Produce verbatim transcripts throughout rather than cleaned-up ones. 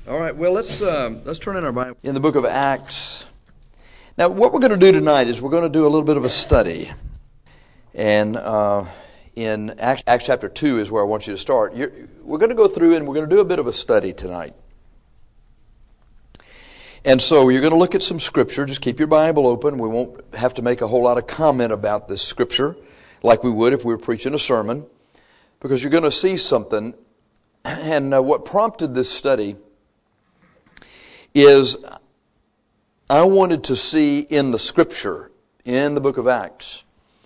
All right, well, let's uh, let's turn in our Bible. In the book of Acts. Now, what we're going to do tonight is we're going to do a little bit of a study. And uh, in Acts, Acts chapter two is where I want you to start. You're, we're going to go through and we're going to do a bit of a study tonight. And so you're going to look at some scripture. Just keep your Bible open. We won't have to make a whole lot of comment about this scripture like we would if we were preaching a sermon, because you're going to see something. And uh, what prompted this study is I wanted to see in the scripture, in the book of Acts,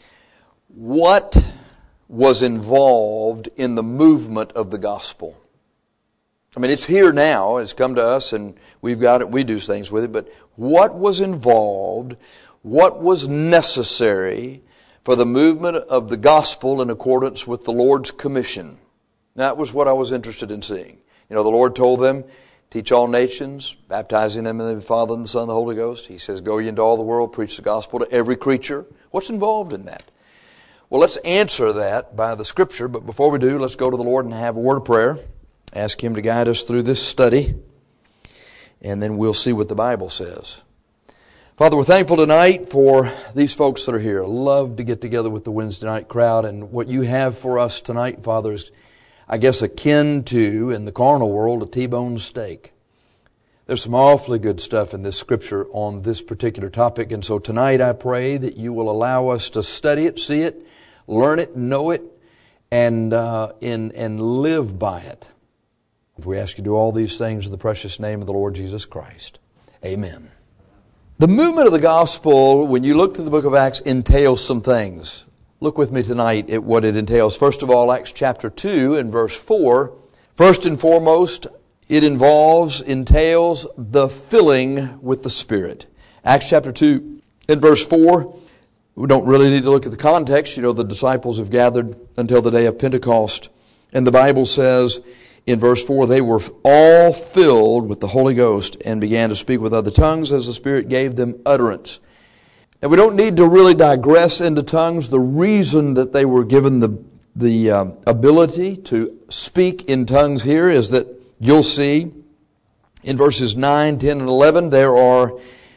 what was involved in the movement of the gospel. I mean, it's here now, it's come to us and we've got it, we do things with it, but what was involved, what was necessary for the movement of the gospel in accordance with the Lord's commission? That was what I was interested in seeing. You know, the Lord told them, teach all nations, baptizing them in the Father and the Son and the Holy Ghost. He says, go ye into all the world, preach the gospel to every creature. What's involved in that? Well, let's answer that by the scripture, but before we do, let's go to the Lord and have a word of prayer. Ask Him to guide us through this study, and then we'll see what the Bible says. Father, we're thankful tonight for these folks that are here. I love to get together with the Wednesday night crowd, and what you have for us tonight, Father, is I guess akin to, in the carnal world, a T-bone steak. There's some awfully good stuff in this scripture on this particular topic, and so tonight I pray that you will allow us to study it, see it, learn it, know it, and uh, in, and live by it. If we ask you to do all these things in the precious name of the Lord Jesus Christ. Amen. The movement of the gospel, when you look through the book of Acts, entails some things. Look with me tonight at what it entails. First of all, Acts chapter two and verse four. First and foremost, it involves, entails the filling with the Spirit. Acts chapter two and verse four. We don't really need to look at the context. You know, the disciples have gathered until the day of Pentecost. And the Bible says in verse four, they were all filled with the Holy Ghost and began to speak with other tongues as the Spirit gave them utterance. And we don't need to really digress into tongues. The reason that they were given the, the uh, ability to speak in tongues here is that you'll see in verses nine, ten, and eleven, there are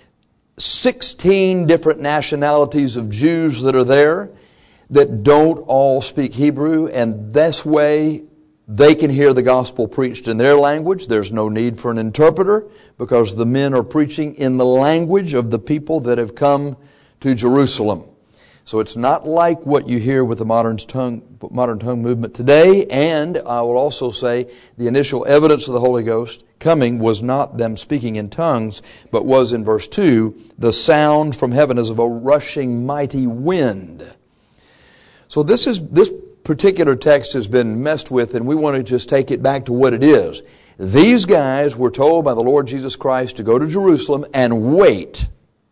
sixteen different nationalities of Jews that are there that don't all speak Hebrew, and this way they can hear the gospel preached in their language. There's no need for an interpreter because the men are preaching in the language of the people that have come to Jerusalem. So it's not like what you hear with the modern tongue, modern tongue movement today. And I will also say the initial evidence of the Holy Ghost coming was not them speaking in tongues, but was in verse two, the sound from heaven as of a rushing mighty wind. So this is this particular text has been messed with, and we want to just take it back to what it is. These guys were told by the Lord Jesus Christ to go to Jerusalem and wait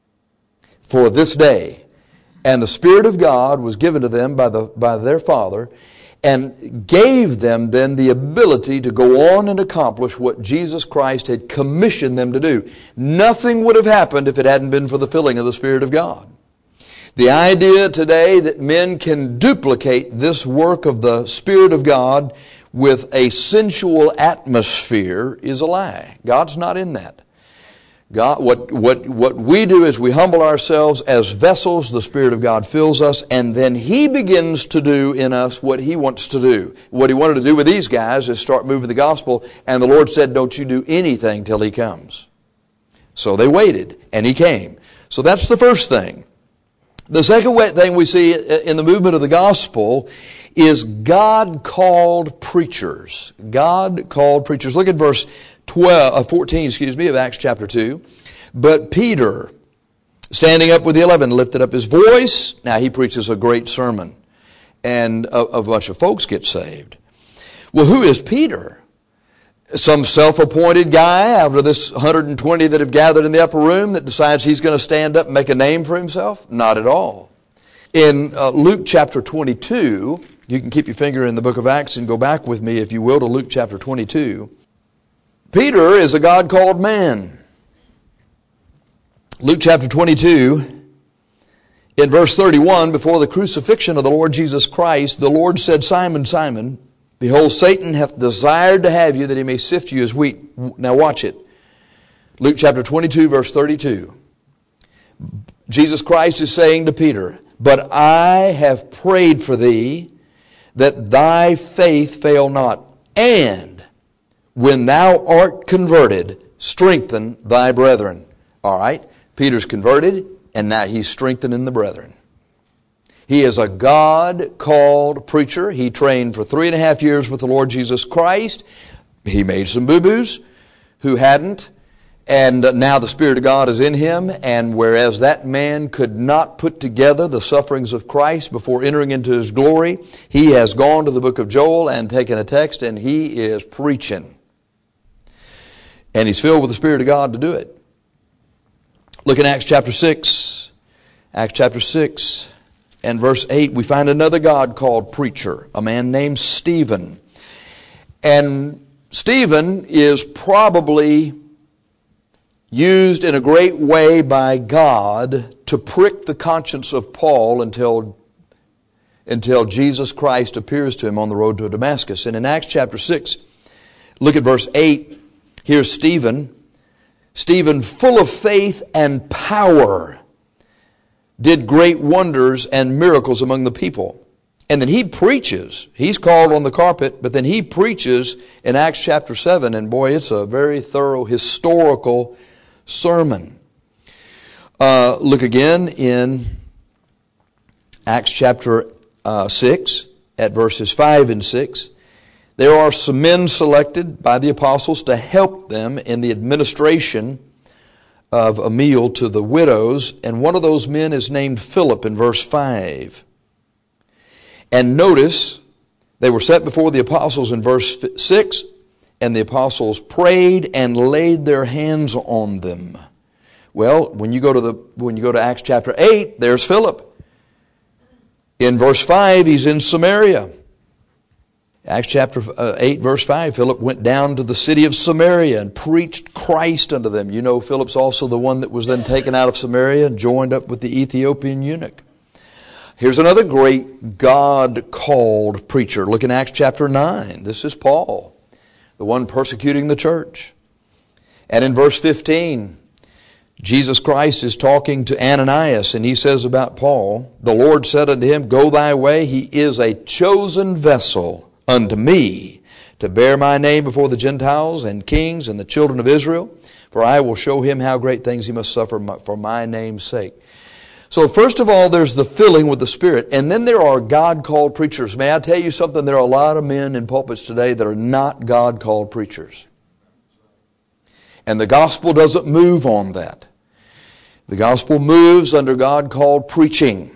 for this day. And the Spirit of God was given to them by the by their Father and gave them then the ability to go on and accomplish what Jesus Christ had commissioned them to do. Nothing would have happened if it hadn't been for the filling of the Spirit of God. The idea today that men can duplicate this work of the Spirit of God with a sensual atmosphere is a lie. God's not in that. God, what, what, what we do is we humble ourselves as vessels. The Spirit of God fills us, and then He begins to do in us what He wants to do. What He wanted to do with these guys is start moving the gospel, and the Lord said, don't you do anything till He comes. So they waited, and He came. So that's the first thing. The second thing we see in the movement of the gospel is God called preachers. God called preachers. Look at verse twelve, uh, fourteen, excuse me, of Acts chapter two. But Peter, standing up with the eleven, lifted up his voice. Now he preaches a great sermon, and a, a bunch of folks get saved. Well, who is Peter? Some self-appointed guy out of this one hundred twenty that have gathered in the upper room that decides he's going to stand up and make a name for himself? Not at all. In uh, Luke chapter twenty-two, you can keep your finger in the book of Acts and go back with me, if you will, to Luke chapter twenty-two. Peter is a God-called man. Luke chapter twenty-two, in verse thirty-one, before the crucifixion of the Lord Jesus Christ, the Lord said, Simon, Simon, Behold, Satan hath desired to have you, that he may sift you as wheat. Now watch it. Luke chapter twenty-two, verse thirty-two. Jesus Christ is saying to Peter, but I have prayed for thee, that thy faith fail not. And when thou art converted, strengthen thy brethren. All right, Peter's converted, and now he's strengthening the brethren. He is a God-called preacher. He trained for three and a half years with the Lord Jesus Christ. He made some boo-boos who hadn't. And now the Spirit of God is in him. And whereas that man could not put together the sufferings of Christ before entering into his glory, he has gone to the book of Joel and taken a text, and he is preaching. And he's filled with the Spirit of God to do it. Look in Acts chapter six. Acts chapter six and verse eight, we find another God-called preacher, a man named Stephen. And Stephen is probably used in a great way by God to prick the conscience of Paul until, until Jesus Christ appears to him on the road to Damascus. And in Acts chapter six, look at verse eight. Here's Stephen. Stephen, full of faith and power, did great wonders and miracles among the people. And then he preaches. He's called on the carpet, but then he preaches in Acts chapter seven. And boy, it's a very thorough historical sermon. Uh, look again in Acts chapter uh, six at verses five and six. There are some men selected by the apostles to help them in the administration of a meal to the widows, and one of those men is named Philip in verse five. And notice, they were set before the apostles in verse six, and the apostles prayed and laid their hands on them. Well, when you go to the when you go to Acts chapter eight, there's Philip. In verse five, he's in Samaria. Acts chapter eight, verse five, Philip went down to the city of Samaria and preached Christ unto them. You know, Philip's also the one that was then taken out of Samaria and joined up with the Ethiopian eunuch. Here's another great God-called preacher. Look in Acts chapter nine. This is Paul, the one persecuting the church. And in verse fifteen, Jesus Christ is talking to Ananias, and he says about Paul, the Lord said unto him, go thy way, he is a chosen vessel unto me, to bear my name before the Gentiles and kings and the children of Israel, for I will show him how great things he must suffer for my name's sake. So first of all, there's the filling with the Spirit, and then there are God-called preachers. May I tell you something? There are a lot of men in pulpits today that are not God-called preachers. And the gospel doesn't move on that. The gospel moves under God-called preaching.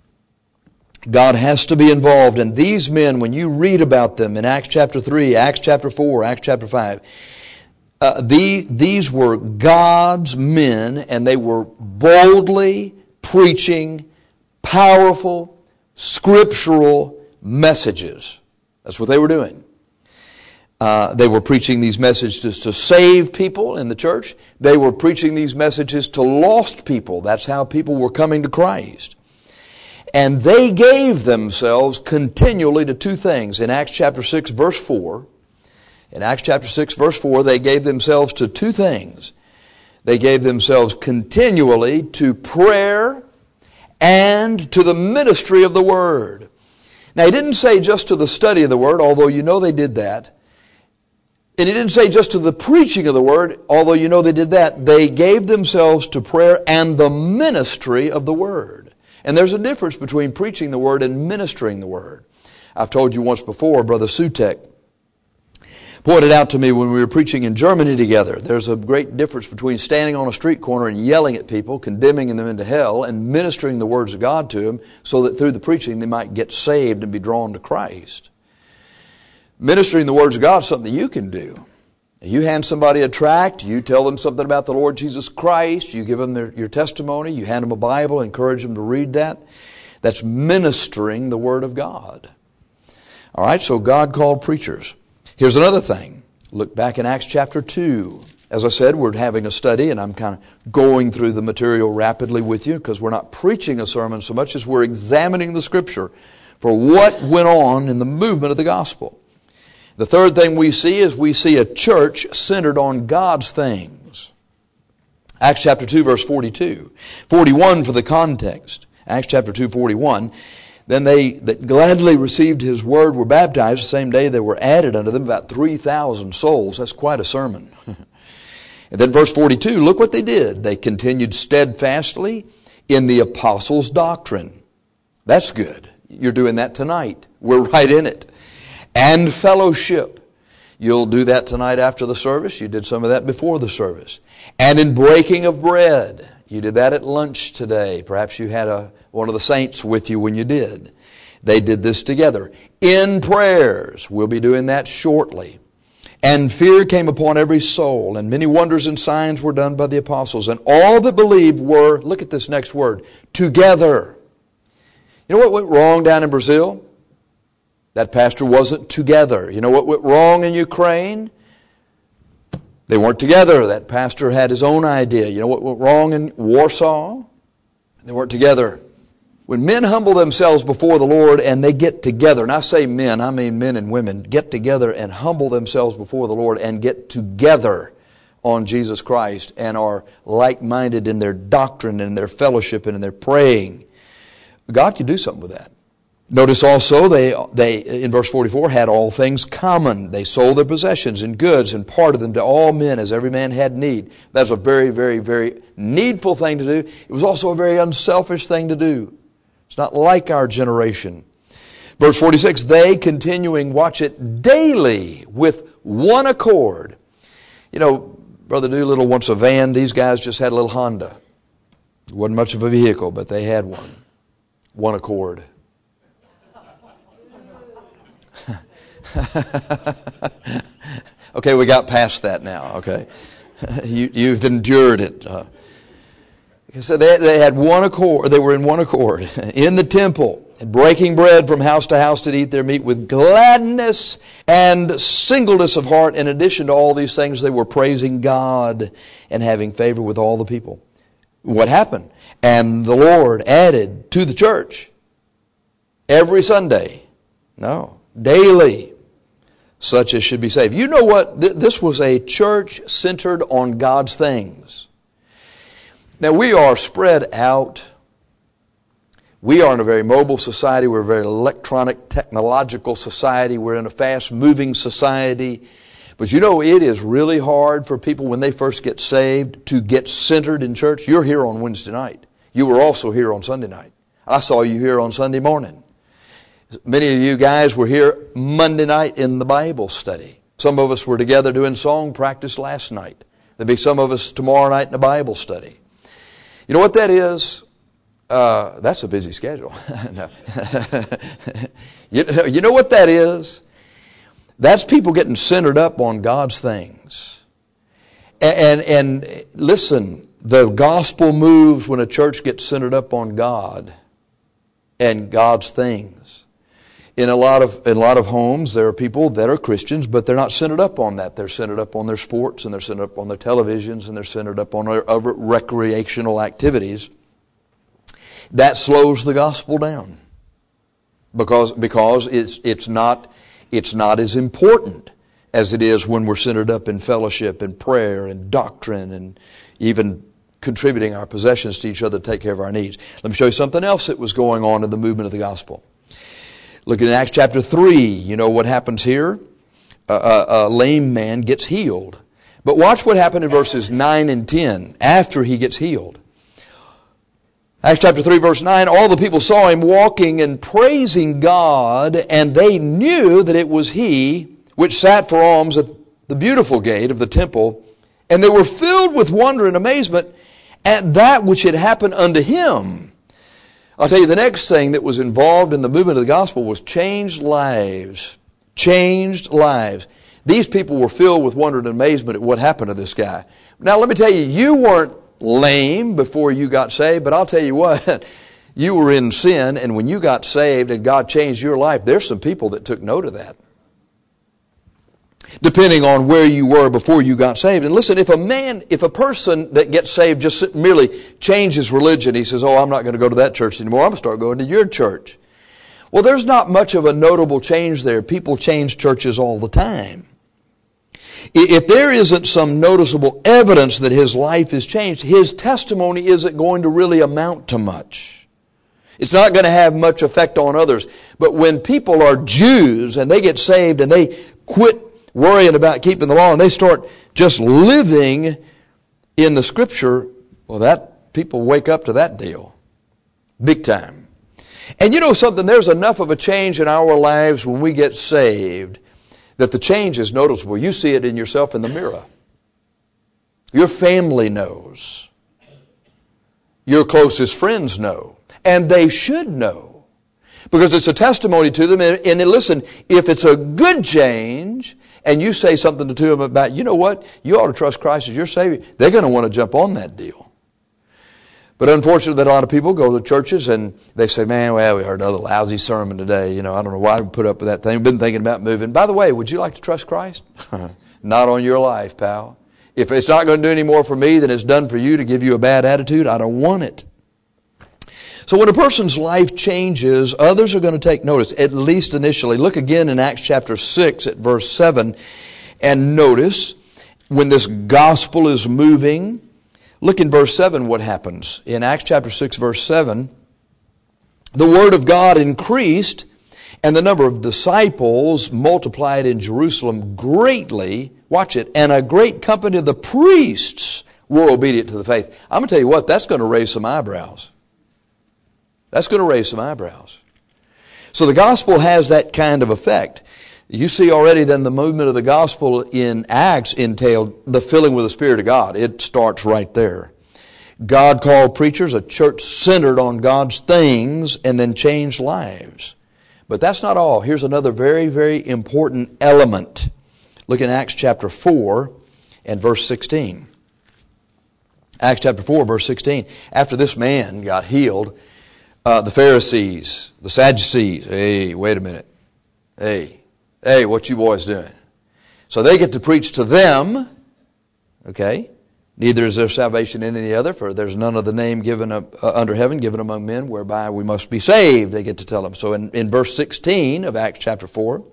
God has to be involved. And these men, when you read about them in Acts chapter three, Acts chapter four, Acts chapter five, uh, the, these were God's men, and they were boldly preaching powerful, scriptural messages. That's what they were doing. Uh, they were preaching these messages to save people in the church. They were preaching these messages to lost people. That's how people were coming to Christ. And they gave themselves continually to two things. In Acts chapter six, verse four, in Acts chapter six, verse four, they gave themselves to two things. They gave themselves continually to prayer and to the ministry of the Word. Now, he didn't say just to the study of the Word, although you know they did that. And he didn't say just to the preaching of the Word, although you know they did that. They gave themselves to prayer and the ministry of the Word. And there's a difference between preaching the Word and ministering the Word. I've told you once before, Brother Sutek pointed out to me when we were preaching in Germany together, there's a great difference between standing on a street corner and yelling at people, condemning them into hell, and ministering the words of God to them so that through the preaching they might get saved and be drawn to Christ. Ministering the words of God is something you can do. You hand somebody a tract, you tell them something about the Lord Jesus Christ, you give them their, your testimony, you hand them a Bible, encourage them to read that. That's ministering the Word of God. All right, so God called preachers. Here's another thing. Look back in Acts chapter two. As I said, we're having a study, and I'm kind of going through the material rapidly with you because we're not preaching a sermon so much as we're examining the Scripture for what went on in the movement of the gospel. The third thing we see is we see a church centered on God's things. Acts chapter two, verse forty-two. forty-one for the context. Acts chapter two, forty-one. Then they that gladly received His word were baptized. The same day there were added unto them about three thousand souls. That's quite a sermon. And then verse forty-two, look what they did. They continued steadfastly in the apostles' doctrine. That's good. You're doing that tonight. We're right in it. And fellowship. You'll do that tonight after the service. You did some of that before the service. And in breaking of bread. You did that at lunch today. Perhaps you had a one of the saints with you when you did. They did this together. In prayers. We'll be doing that shortly. And fear came upon every soul, and many wonders and signs were done by the apostles. And all that believed were, look at this next word, together. You know what went wrong down in Brazil? That pastor wasn't together. You know what went wrong in Ukraine? They weren't together. That pastor had his own idea. You know what went wrong in Warsaw? They weren't together. When men humble themselves before the Lord and they get together, and I say men, I mean men and women, get together and humble themselves before the Lord and get together on Jesus Christ and are like-minded in their doctrine and their fellowship and in their praying, God can do something with that. Notice also they, they in verse forty-four, had all things common. They sold their possessions and goods and parted them to all men as every man had need. That's a very, very, very needful thing to do. It was also a very unselfish thing to do. It's not like our generation. Verse forty-six, they continuing, watch it, daily with one accord. You know, Brother Doolittle wants a van. These guys just had a little Honda. It wasn't much of a vehicle, but they had one. One accord. Okay, we got past that now, okay? you, you've endured it. Uh, so they, they had one accord, they were in one accord in the temple, and breaking bread from house to house did eat their meat with gladness and singleness of heart. In addition to all these things, they were praising God and having favor with all the people. What happened? And the Lord added to the church every Sunday, no, daily, such as should be saved. You know what? This was a church centered on God's things. Now, we are spread out. We are in a very mobile society. We're a very electronic, technological society. We're in a fast-moving society. But you know, it is really hard for people when they first get saved to get centered in church. You're here on Wednesday night. You were also here on Sunday night. I saw you here on Sunday morning. Many of you guys were here Monday night in the Bible study. Some of us were together doing song practice last night. There'll be some of us tomorrow night in a Bible study. You know what that is? Uh, that's a busy schedule. No. you, you know what that is? That's people getting centered up on God's things. And, and, and listen, the gospel moves when a church gets centered up on God and God's things. In a lot of in a lot of homes, there are people that are Christians, but they're not centered up on that. They're centered up on their sports, and they're centered up on their televisions, and they're centered up on their other recreational activities. That slows the gospel down because because it's it's not it's not as important as it is when we're centered up in fellowship and prayer and doctrine and even contributing our possessions to each other to take care of our needs. Let me show you something else that was going on in the movement of the gospel. Look at Acts chapter three. You know what happens here? A, a, a lame man gets healed. But watch what happened in verses nine and ten after he gets healed. Acts chapter three, verse nine, all the people saw him walking and praising God, and they knew that it was he which sat for alms at the beautiful gate of the temple, and they were filled with wonder and amazement at that which had happened unto him. I'll tell you, the next thing that was involved in the movement of the gospel was changed lives. Changed lives. These people were filled with wonder and amazement at what happened to this guy. Now, let me tell you, you weren't lame before you got saved, but I'll tell you what, you were in sin, and when you got saved and God changed your life, there's some people that took note of that. Depending on where you were before you got saved. And listen, if a man, if a person that gets saved just merely changes religion, he says, oh, I'm not going to go to that church anymore, I'm going to start going to your church. Well, there's not much of a notable change there. People change churches all the time. If there isn't some noticeable evidence that his life has changed, his testimony isn't going to really amount to much. It's not going to have much effect on others. But when people are Jews and they get saved and they quit worrying about keeping the law and they start just living in the Scripture, well, that people wake up to that deal. Big time. And you know something, there's enough of a change in our lives when we get saved that the change is noticeable. You see it in yourself in the mirror. Your family knows. Your closest friends know. And they should know. Because it's a testimony to them. And, and listen, if it's a good change and you say something to them about, you know what, you ought to trust Christ as your Savior, they're going to want to jump on that deal. But unfortunately, a lot of people go to churches and they say, man, well, we heard another lousy sermon today. You know, I don't know why we put up with that thing. We've been thinking about moving. By the way, would you like to trust Christ? Not on your life, pal. If it's not going to do any more for me than it's done for you to give you a bad attitude, I don't want it. So when a person's life changes, others are going to take notice, at least initially. Look again in Acts chapter six at verse seven and notice when this gospel is moving. Look in verse seven what happens. In Acts chapter six verse seven, the word of God increased and the number of disciples multiplied in Jerusalem greatly. Watch it. And a great company of the priests were obedient to the faith. I'm going to tell you what, that's going to raise some eyebrows. That's going to raise some eyebrows. So the gospel has that kind of effect. You see already then the movement of the gospel in Acts entailed the filling with the Spirit of God. It starts right there. God called preachers, a church centered on God's things, and then changed lives. But that's not all. Here's another very, very important element. Look in Acts chapter four and verse sixteen. Acts chapter four, verse sixteen. After this man got healed, uh, the Pharisees, the Sadducees, hey, wait a minute. Hey, hey, what you boys doing? So they get to preach to them, okay? Neither is there salvation in any other, for there's none of the name given up, uh, under heaven given among men whereby we must be saved, they get to tell them. So in, in verse sixteen of Acts chapter four,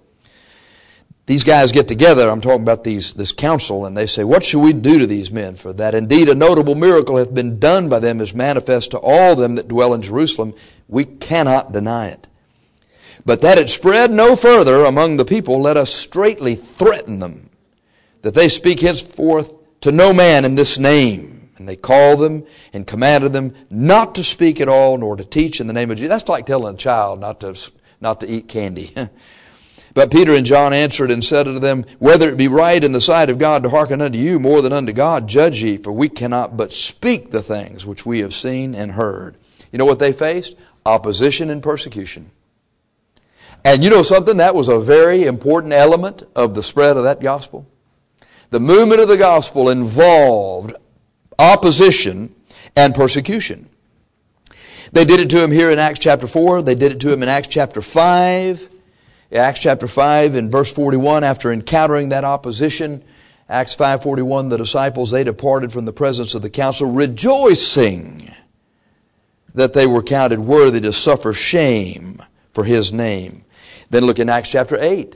these guys get together, I'm talking about these this council, and they say, what shall we do to these men? For that indeed a notable miracle hath been done by them is manifest to all them that dwell in Jerusalem. We cannot deny it. But that it spread no further among the people, let us straitly threaten them, that they speak henceforth to no man in this name. And they called them and commanded them not to speak at all, nor to teach in the name of Jesus. That's like telling a child not to, not to eat candy. But Peter and John answered and said unto them, whether it be right in the sight of God to hearken unto you more than unto God, judge ye, for we cannot but speak the things which we have seen and heard. You know what they faced? Opposition and persecution. And you know something? That was a very important element of the spread of that gospel. The movement of the gospel involved opposition and persecution. They did it to him here in Acts chapter four. They did it to him in Acts chapter five. Acts chapter five in verse forty-one, after encountering that opposition, Acts five forty-one, the disciples, they departed from the presence of the council, rejoicing that they were counted worthy to suffer shame for his name. Then look in Acts chapter eight.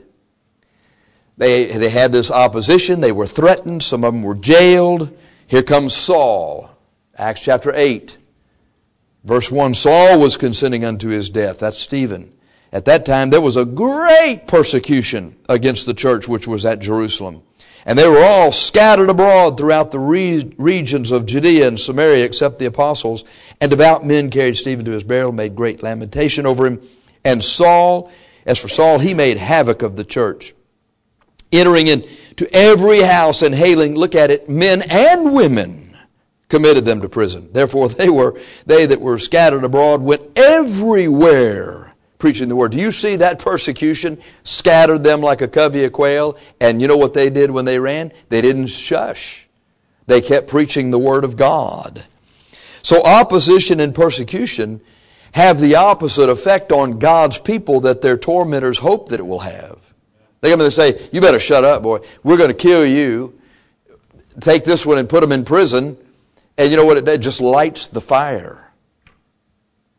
They, they had this opposition. They were threatened. Some of them were jailed. Here comes Saul. Acts chapter eight. Verse one, Saul was consenting unto his death. That's Stephen. At that time, there was a great persecution against the church which was at Jerusalem. And they were all scattered abroad throughout the re- regions of Judea and Samaria, except the apostles. And devout men carried Stephen to his burial, made great lamentation over him. And Saul, as for Saul, he made havoc of the church, entering into every house and hailing, look at it, men and women, committed them to prison. Therefore, they were they that were scattered abroad went everywhere preaching the word. Do you see that persecution scattered them like a covey of quail? And you know what they did when they ran? They didn't shush. They kept preaching the word of God. So opposition and persecution have the opposite effect on God's people that their tormentors hope that it will have. They come and they say, you better shut up, boy. We're going to kill you. Take this one and put them in prison. And you know what it does? It just lights the fire.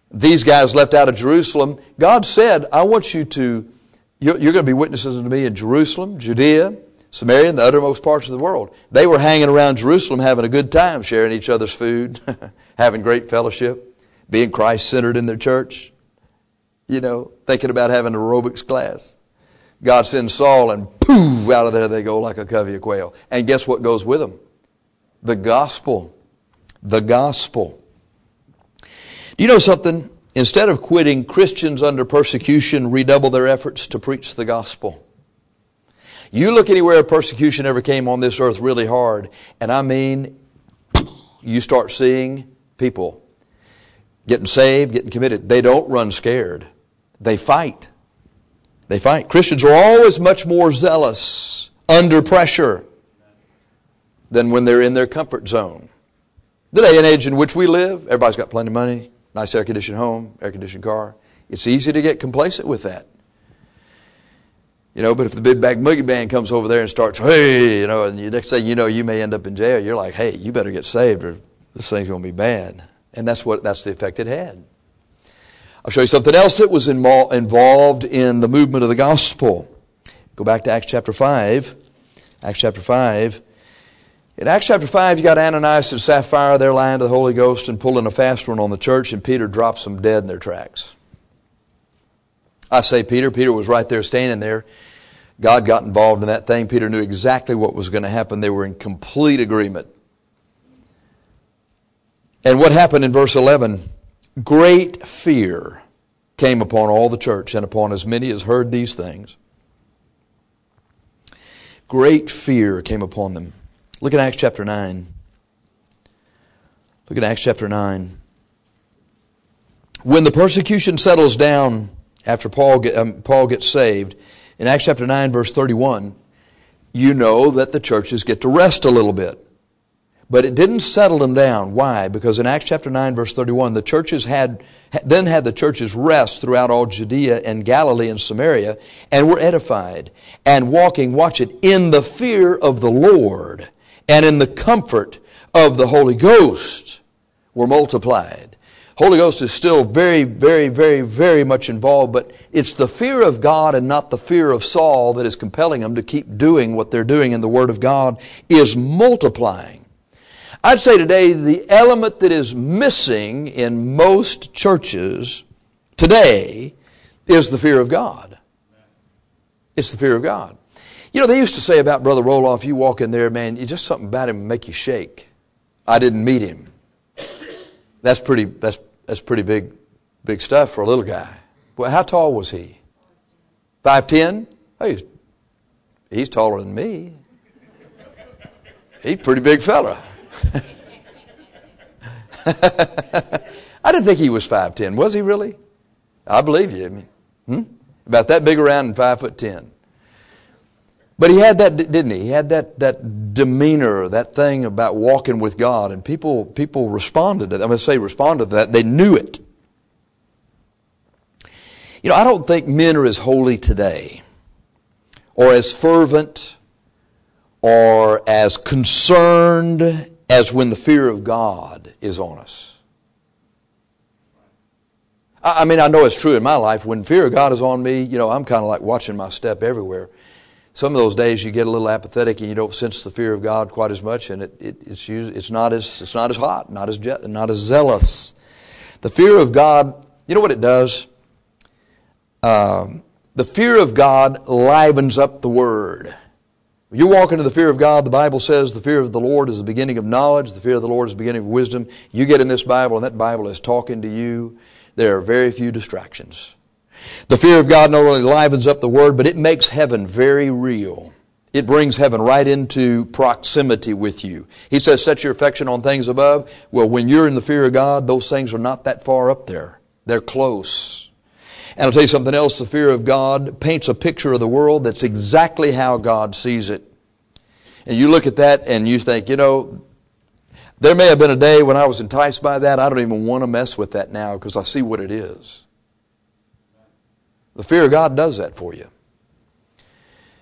These guys left out of Jerusalem. God said, I want you to, you're, you're going to be witnesses unto me in Jerusalem, Judea, Samaria, and the uttermost parts of the world. They were hanging around Jerusalem having a good time, sharing each other's food, having great fellowship, being Christ-centered in their church, you know, thinking about having an aerobics class. God sends Saul and poof, out of there they go like a covey of quail. And guess what goes with them? The gospel. The gospel. Do you know something? Instead of quitting, Christians under persecution redouble their efforts to preach the gospel. You look anywhere persecution ever came on this earth really hard, and I mean, you start seeing people getting saved, getting committed. They don't run scared. They fight. They fight. Christians are always much more zealous under pressure than when they're in their comfort zone. The day and age in which we live, everybody's got plenty of money, nice air-conditioned home, air-conditioned car. It's easy to get complacent with that. You know, but if the big bag boogie band comes over there and starts, hey, you know, and the next thing you know, you may end up in jail. You're like, hey, you better get saved or this thing's going to be bad. And that's what that's the effect it had. I'll show you something else that was involved in the movement of the gospel. Go back to Acts chapter five. Acts chapter five. In Acts chapter five, you got Ananias and Sapphira. They're lying to the Holy Ghost and pulling a fast one on the church, and Peter drops them dead in their tracks. I say Peter. Peter was right there standing there. God got involved in that thing. Peter knew exactly what was going to happen. They were in complete agreement. And what happened in verse eleven? Great fear came upon all the church and upon as many as heard these things. Great fear came upon them. Look at Acts chapter nine. Look at Acts chapter nine. When the persecution settles down after Paul, get, um, Paul gets saved, in Acts chapter nine verse thirty-one, you know that the churches get to rest a little bit. But it didn't settle them down. Why? Because in Acts chapter nine verse thirty-one, the churches had, then had the churches rest throughout all Judea and Galilee and Samaria, and were edified, and walking, watch it, in the fear of the Lord, and in the comfort of the Holy Ghost were multiplied. Holy Ghost is still very, very, very, very much involved, but it's the fear of God and not the fear of Saul that is compelling them to keep doing what they're doing, and the Word of God is multiplying. I'd say today the element that is missing in most churches today is the fear of God. It's the fear of God. You know, they used to say about Brother Roloff, you walk in there, man, you just something about him make you shake. I didn't meet him. That's pretty that's that's pretty big big stuff for a little guy. Well, how tall was he? five ten? Oh, he's, he's taller than me. He's a pretty big fella. I didn't think he was five ten. Was he really? I believe you. I mean, hmm? About that big around and five foot ten. But he had that, didn't he? He had that, that demeanor, that thing about walking with God, and people people responded to that. I'm going to say responded to that. They knew it. You know, I don't think men are as holy today, or as fervent, or as concerned as when the fear of God is on us. I mean, I know it's true in my life. When fear of God is on me, you know, I'm kind of like watching my step everywhere. Some of those days you get a little apathetic and you don't sense the fear of God quite as much, and it, it, it's usually, it's not as it's not as hot, not as je- not as zealous. The fear of God, you know what it does? Um, the fear of God livens up the Word. When you walk into the fear of God, the Bible says the fear of the Lord is the beginning of knowledge. The fear of the Lord is the beginning of wisdom. You get in this Bible and that Bible is talking to you. There are very few distractions. The fear of God not only livens up the Word, but it makes heaven very real. It brings heaven right into proximity with you. He says, set your affection on things above. Well, when you're in the fear of God, those things are not that far up there. They're close. And I'll tell you something else. The fear of God paints a picture of the world that's exactly how God sees it. And you look at that and you think, you know, there may have been a day when I was enticed by that. I don't even want to mess with that now because I see what it is. The fear of God does that for you.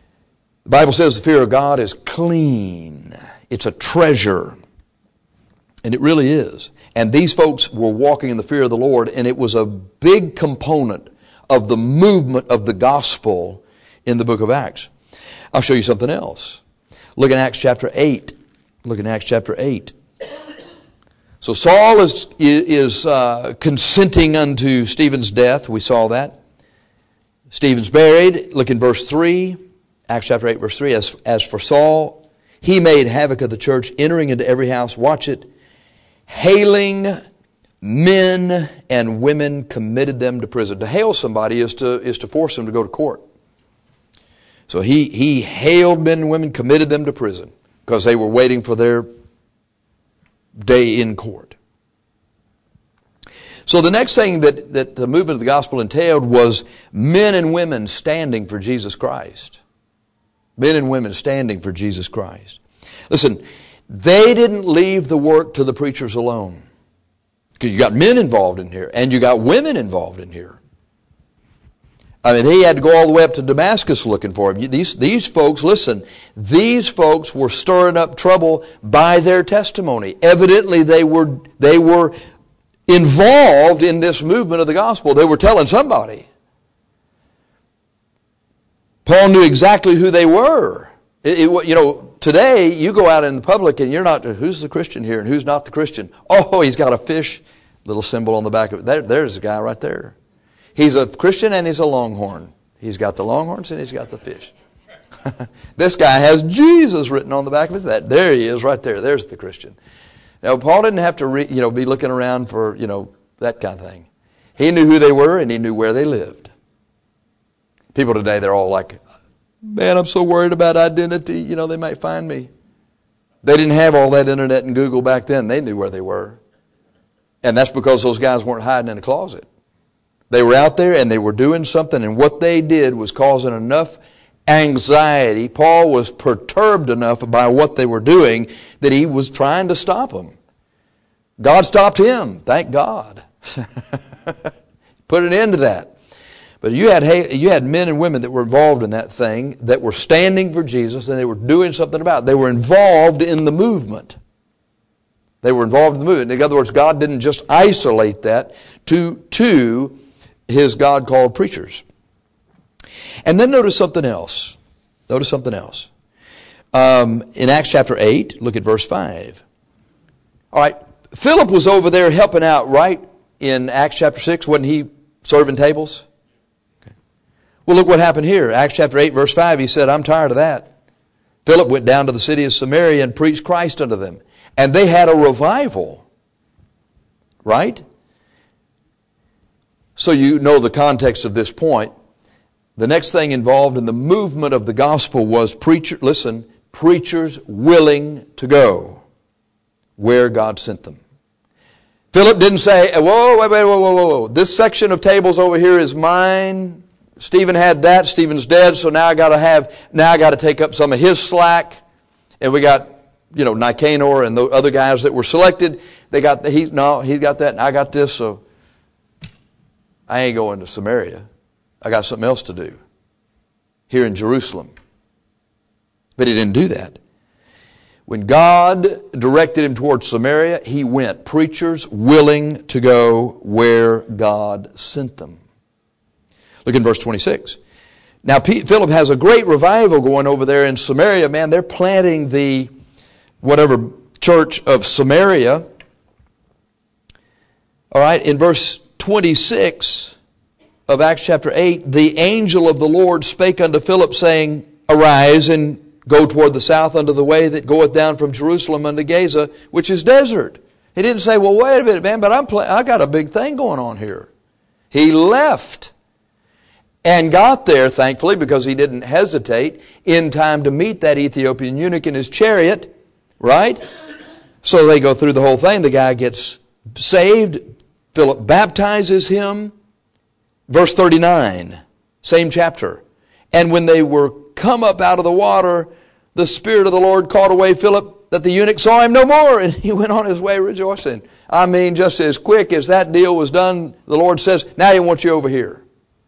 The Bible says the fear of God is clean. It's a treasure. And it really is. And these folks were walking in the fear of the Lord, and it was a big component of the movement of the gospel in the book of Acts. I'll show you something else. Look in Acts chapter eight. Look in Acts chapter eight. So Saul is, is uh, consenting unto Stephen's death. We saw that. Stephen's buried. Look in verse three. Acts chapter eight, verse three. As, as for Saul, he made havoc of the church, entering into every house. Watch it. Hailing men and women, committed them to prison. To hail somebody is to, is to force them to go to court. So he, he hailed men and women, committed them to prison because they were waiting for their day in court. So the next thing that, that the movement of the gospel entailed was men and women standing for Jesus Christ. Men and women standing for Jesus Christ. Listen, they didn't leave the work to the preachers alone. Because you got men involved in here, and you got women involved in here. I mean, he had to go all the way up to Damascus looking for him. These, these folks, listen, these folks were stirring up trouble by their testimony. Evidently, they were, they were involved in this movement of the gospel. They were telling somebody. Paul knew exactly who they were. It, it, you know, today, you go out in the public and you're not, who's the Christian here and who's not the Christian? Oh, he's got a fish, little symbol on the back of it. There, there's the guy right there. He's a Christian and he's a Longhorn. He's got the Longhorns and he's got the fish. This guy has Jesus written on the back of his head. There he is right there. There's the Christian. Now, Paul didn't have to re, you know, be looking around for, you know, that kind of thing. He knew who they were and he knew where they lived. People today, they're all like, man, I'm so worried about identity. You know, they might find me. They didn't have all that internet and Google back then. They knew where they were. And that's because those guys weren't hiding in a closet. They were out there and they were doing something, and what they did was causing enough anxiety. Paul was perturbed enough by what they were doing that he was trying to stop them. God stopped him. Thank God. Put an end to that. But you had you had men and women that were involved in that thing, that were standing for Jesus, and they were doing something about it. They were involved in the movement. They were involved in the movement. In other words, God didn't just isolate that to, to His God-called preachers. And then notice something else. Notice something else. Um, in Acts chapter eight, look at verse five. All right, Philip was over there helping out, right? In Acts chapter six, wasn't he serving tables? Well, look what happened here. Acts chapter eight, verse five, he said, I'm tired of that. Philip went down to the city of Samaria and preached Christ unto them. And they had a revival. Right? So you know the context of this point. The next thing involved in the movement of the gospel was preacher, listen, preachers willing to go where God sent them. Philip didn't say, whoa, wait, wait, whoa, whoa, whoa. This section of tables over here is mine. Stephen had that. Stephen's dead, so now I got to have. Now I got to take up some of his slack. And we got, you know, Nicanor and the other guys that were selected. They got the, he no, he got that, and I got this. So I ain't going to Samaria. I got something else to do here in Jerusalem. But he didn't do that. When God directed him towards Samaria, he went. Preachers willing to go where God sent them. Look in verse twenty-six. Now, Philip has a great revival going over there in Samaria. Man, they're planting the whatever church of Samaria. All right, in verse twenty-six of Acts chapter eight, the angel of the Lord spake unto Philip, saying, Arise and go toward the south unto the way that goeth down from Jerusalem unto Gaza, which is desert. He didn't say, well, wait a minute, man, but I'm play- I got a big thing going on here. He left. And got there, thankfully, because he didn't hesitate, in time to meet that Ethiopian eunuch in his chariot, right? So they go through the whole thing. The guy gets saved. Philip baptizes him. Verse thirty-nine, same chapter. And when they were come up out of the water, the Spirit of the Lord caught away Philip, that the eunuch saw him no more, and he went on his way rejoicing. I mean, just as quick as that deal was done, the Lord says, now he wants you over here.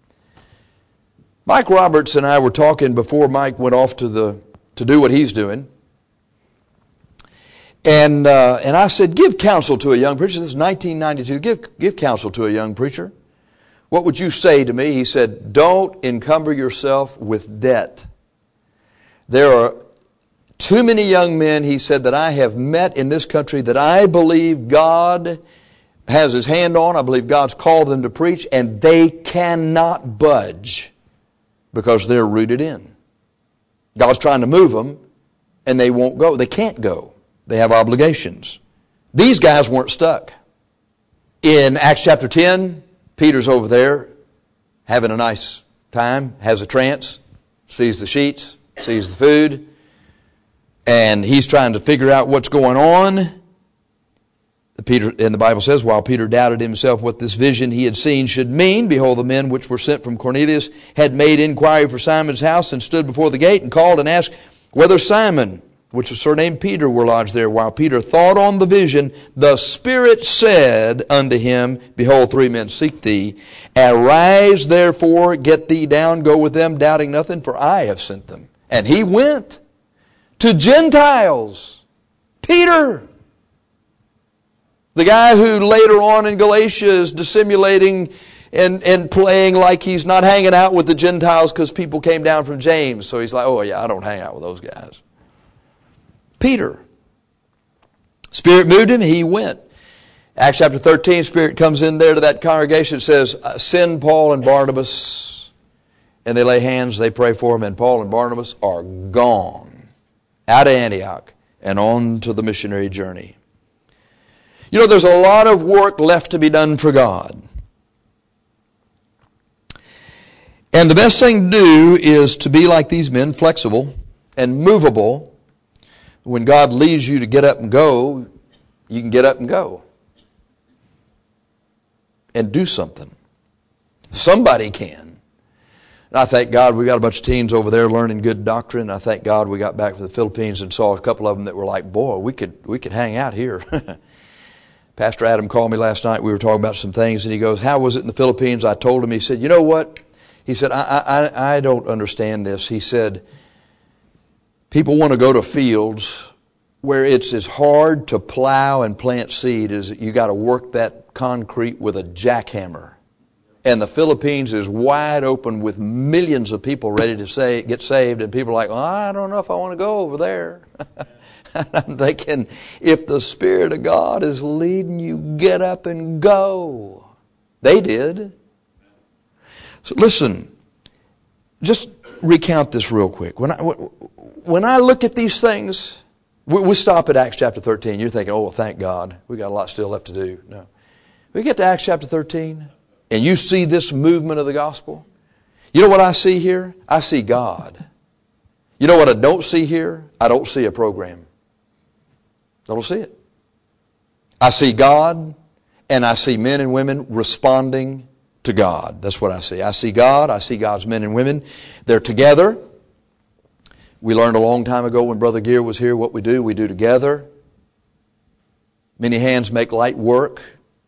Mike Roberts and I were talking before Mike went off to the to do what he's doing. And uh, and I said, give counsel to a young preacher. This is nineteen ninety-two. Give, give counsel to a young preacher. What would you say to me? He said, don't encumber yourself with debt. There are too many young men, he said, that I have met in this country that I believe God has His hand on. I believe God's called them to preach, and they cannot budge because they're rooted in. God's trying to move them, and they won't go. They can't go. They have obligations. These guys weren't stuck. In Acts chapter ten, Peter's over there having a nice time, has a trance, sees the sheets, sees the food, and he's trying to figure out what's going on. Peter, and the Bible says, while Peter doubted himself what this vision he had seen should mean, behold, the men which were sent from Cornelius had made inquiry for Simon's house and stood before the gate and called and asked whether Simon, which was surnamed Peter, were lodged there. While Peter thought on the vision, the Spirit said unto him, behold, three men seek thee. Arise, therefore, get thee down, go with them, doubting nothing, for I have sent them. And he went to Gentiles. Peter, the guy who later on in Galatia is dissimulating and, and playing like he's not hanging out with the Gentiles because people came down from James. So he's like, oh yeah, I don't hang out with those guys. Peter. Spirit moved him, he went. Acts chapter thirteen, Spirit comes in there to that congregation and says, send Paul and Barnabas. And they lay hands, they pray for him, and Paul and Barnabas are gone out of Antioch and on to the missionary journey. You know, there's a lot of work left to be done for God. And the best thing to do is to be like these men, flexible and movable. When God leads you to get up and go, you can get up and go. And do something. Somebody can. And I thank God we got a bunch of teens over there learning good doctrine. I thank God we got back from the Philippines and saw a couple of them that were like, boy, we could we could hang out here. Pastor Adam called me last night. We were talking about some things, and he goes, how was it in the Philippines? I told him, he said, you know what? He said, I, I, I don't understand this. He said, people want to go to fields where it's as hard to plow and plant seed as you got to work that concrete with a jackhammer. And the Philippines is wide open with millions of people ready to say, get saved, and people are like, well, I don't know if I want to go over there. And I'm thinking, if the Spirit of God is leading you, get up and go. They did. So listen, just recount this real quick. When I, when I look at these things, we, we stop at Acts chapter thirteen. You're thinking, oh, well, thank God. We got a lot still left to do. No. We get to Acts chapter thirteen, and you see this movement of the gospel. You know what I see here? I see God. You know what I don't see here? I don't see a program. I don't see it. I see God, and I see men and women responding to God. That's what I see. I see God. I see God's men and women. They're together. We learned a long time ago when Brother Gear was here what we do. We do together. Many hands make light work.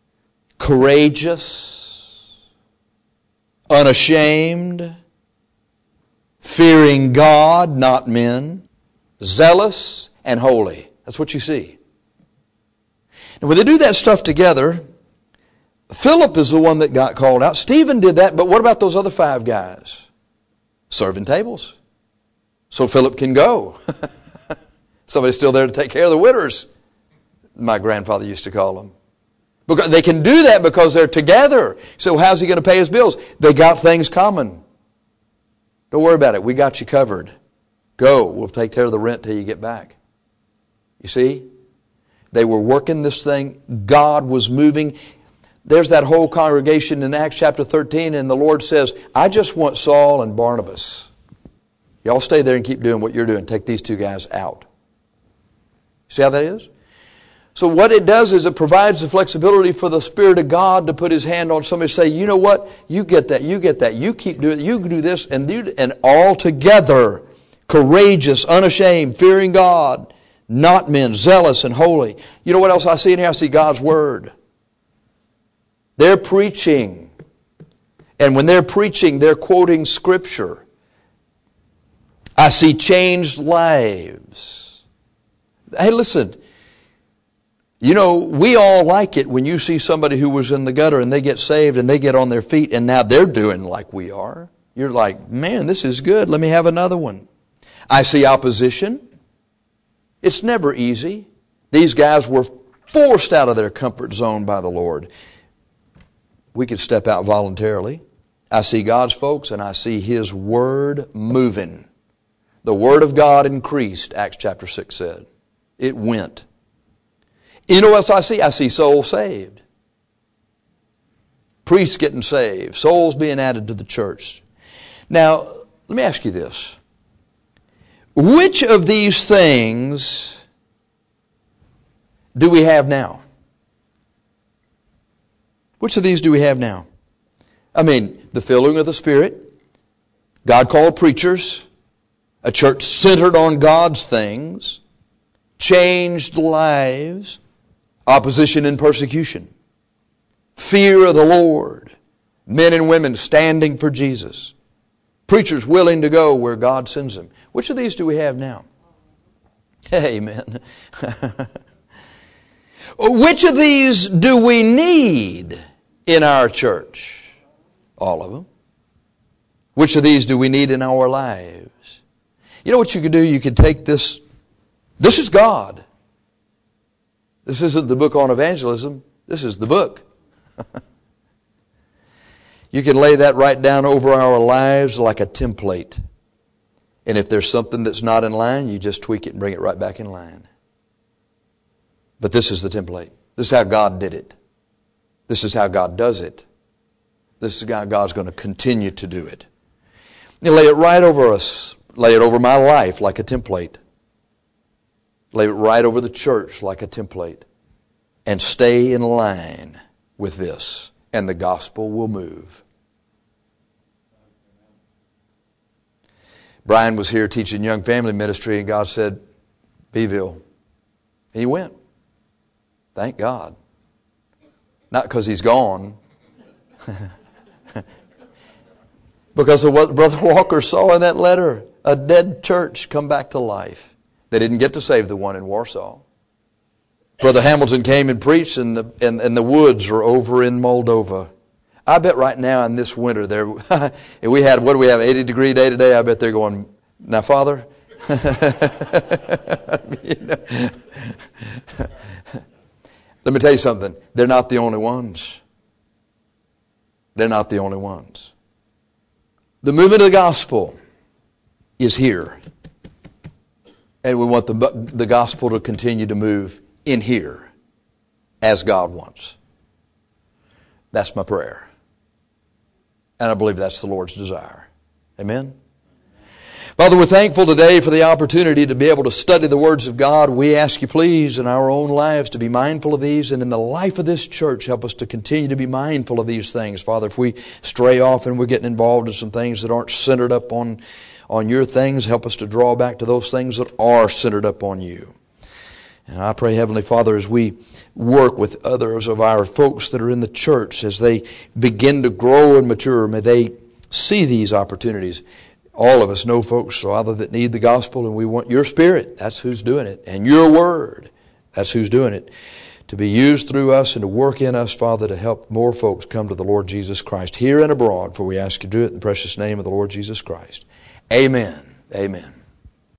Courageous. Unashamed. Fearing God, not men. Zealous and holy. That's what you see. And when they do that stuff together, Philip is the one that got called out. Stephen did that, but what about those other five guys? Serving tables. So Philip can go. Somebody's still there to take care of the widows, my grandfather used to call them. Because they can do that because they're together. So how's he going to pay his bills? They got things common. Don't worry about it. We got you covered. Go. We'll take care of the rent till you get back. You see? They were working this thing. God was moving. There's that whole congregation in Acts chapter thirteen, and the Lord says, I just want Saul and Barnabas. Y'all stay there and keep doing what you're doing. Take these two guys out. See how that is? So what it does is it provides the flexibility for the Spirit of God to put His hand on somebody and say, you know what? You get that. You get that. You keep doing it. You do this. And, you, and all together, courageous, unashamed, fearing God, not men, zealous and holy. You know what else I see in here? I see God's Word. They're preaching. And when they're preaching, they're quoting Scripture. I see changed lives. Hey, listen. You know, we all like it when you see somebody who was in the gutter and they get saved and they get on their feet and now they're doing like we are. You're like, man, this is good. Let me have another one. I see opposition. It's never easy. These guys were forced out of their comfort zone by the Lord. We could step out voluntarily. I see God's folks and I see His Word moving. The Word of God increased, Acts chapter six said. It went. You know what else I see? I see souls saved. Priests getting saved. Souls being added to the church. Now, let me ask you this. Which of these things do we have now? Which of these do we have now? I mean, the filling of the Spirit, God-called preachers, a church centered on God's things, changed lives, opposition and persecution, fear of the Lord, men and women standing for Jesus, preachers willing to go where God sends them. Which of these do we have now? Amen. Which of these do we need in our church? All of them. Which of these do we need in our lives? You know what you could do? You could take this. This is God. This isn't the book on evangelism. This is the book. You can lay that right down over our lives like a template. And if there's something that's not in line, you just tweak it and bring it right back in line. But this is the template. This is how God did it. This is how God does it. This is how God's going to continue to do it. You lay it right over us. Lay it over my life like a template. Lay it right over the church like a template. And stay in line with this. And the gospel will move. Brian was here teaching young family ministry and God said, Beeville. And he went. Thank God. Not because he's gone. Because of what Brother Walker saw in that letter. A dead church come back to life. They didn't get to save the one in Warsaw. Brother Hamilton came and preached and the, and, and the woods are over in Moldova. I bet right now in this winter there, and we had, what do we have, eighty degree day today? I bet they're going, now Father, you know, let me tell you something. They're not the only ones. They're not the only ones. The movement of the gospel is here. And we want the, the gospel to continue to move in here as God wants. That's my prayer. And I believe that's the Lord's desire. Amen? Father, we're thankful today for the opportunity to be able to study the words of God. We ask you, please, in our own lives to be mindful of these, and in the life of this church, help us to continue to be mindful of these things. Father, if we stray off and we're getting involved in some things that aren't centered up on, on your things, help us to draw back to those things that are centered up on you. And I pray, Heavenly Father, as we work with others of our folks that are in the church, as they begin to grow and mature, may they see these opportunities. All of us know folks, Father, that need the gospel, and we want your Spirit. That's who's doing it. And your word. That's who's doing it. To be used through us and to work in us, Father, to help more folks come to the Lord Jesus Christ here and abroad. For we ask you to do it in the precious name of the Lord Jesus Christ. Amen. Amen.